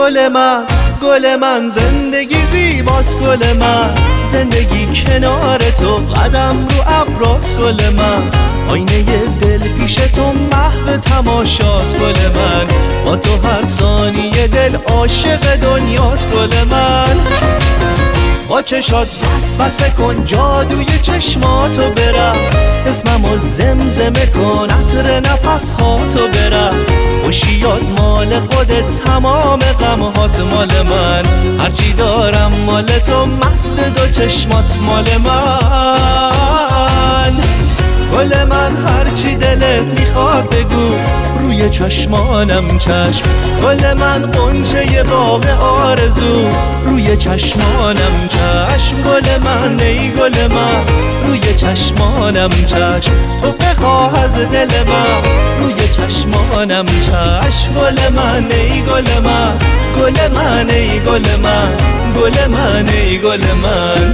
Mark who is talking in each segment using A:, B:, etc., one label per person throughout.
A: گل من زندگی زیباست گل من، زندگی کنار تو قدم رو ابراست گل من، آینه دل پیش تو محو تماشاست گل من، با تو هر ثانیه دل عاشق دنیاست گل من. با چشات وسوسه کن جادوی چشماتو برم، اسممو زمزمه کن عطر نفسهاتو برم، خوشیات مال خودت تمام غمهات مال من، هرچی دارم مال تو مست دو چشمات مال من. گل من هرچی دلت میخواد بگو روی چشمانم چشم، گل من غنچه باغ آرزو روی چشمانم چشم، گل من ای گل من روی چشمانم چشم، تو بخواه از دل من روی چشمانم چشم، گل من ای گل من گل من ای گل من گل من ای گل من.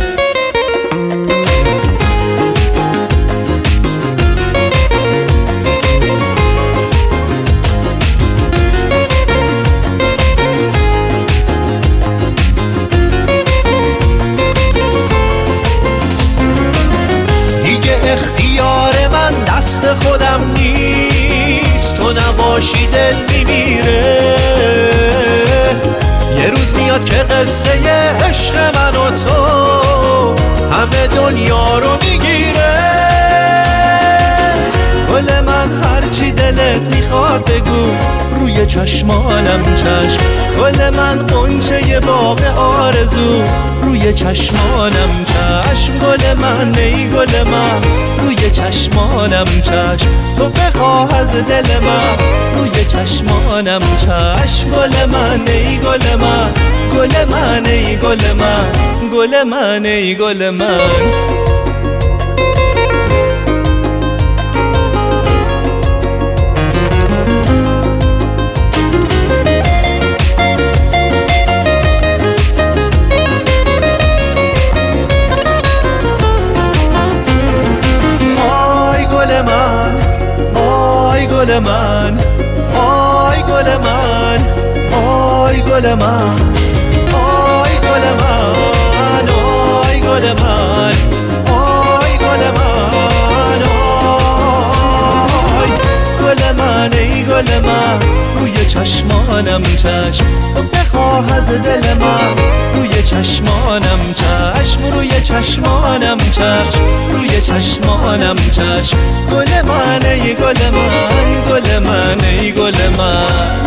A: اختیار من دست خودم نیست، تو نباشی دل میمیره، یه روز میاد که قصه عشق من و تو همه دنیا رو میگیره. گل من هرچی دلت میخواد بگو روی چشمانم چشم، گل من غنچه باغ آرزو روی چشمانم چشم، گل من ای گل من روی چشمانم چشم، تو بخواه از دل من روی چشمانم چشم، گل من ای گل من گل من ای گل من گل من ای گل من. گل من آی گل من آی گل من آی گل من آی گل من آی گل من آی گل من ای گل من روی چشمانم چشم، تو بخواه از دل من روی چشمانم چشم، روی چشمانم چشم روی چشمانم چشم، گل من ای گل من گل من ای گل من.